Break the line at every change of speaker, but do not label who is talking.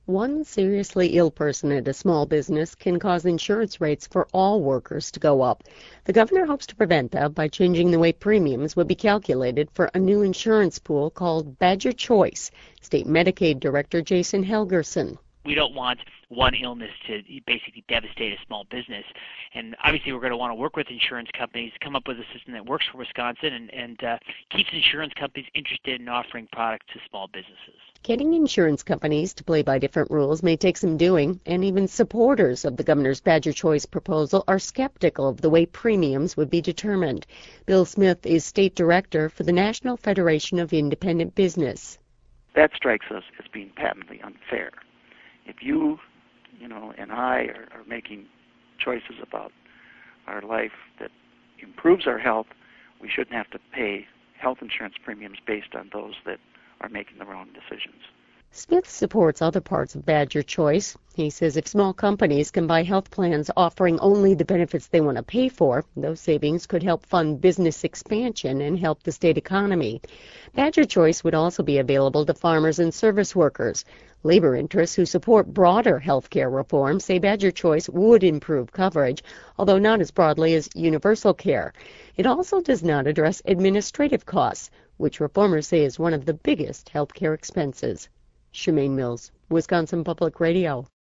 One seriously ill person at a small business can cause insurance rates for all workers to go up. The governor hopes to prevent that by changing the way premiums would be calculated for a new insurance pool called Badger Choice. State Medicaid Director Jason Helgerson.
We don't want one illness to basically devastate a small business. And obviously we're going to want to work with insurance companies, come up with a system that works for Wisconsin and keeps insurance companies interested in offering products to small businesses.
Getting insurance companies to play by different rules may take some doing, and even supporters of the governor's Badger Choice proposal are skeptical of the way premiums would be determined. Bill Smith is state director for the National Federation of Independent Business.
That strikes us as being patently unfair. If you and I are making choices about our life that improves our health, we shouldn't have to pay health insurance premiums based on those that are making the wrong decisions.
Smith supports other parts of Badger Choice. He says if small companies can buy health plans offering only the benefits they want to pay for, those savings could help fund business expansion and help the state economy. Badger Choice would also be available to farmers and service workers. Labor interests who support broader health care reform say Badger Choice would improve coverage, although not as broadly as universal care. It also does not address administrative costs, which reformers say is one of the biggest health care expenses. Shemaine Mills, Wisconsin Public Radio.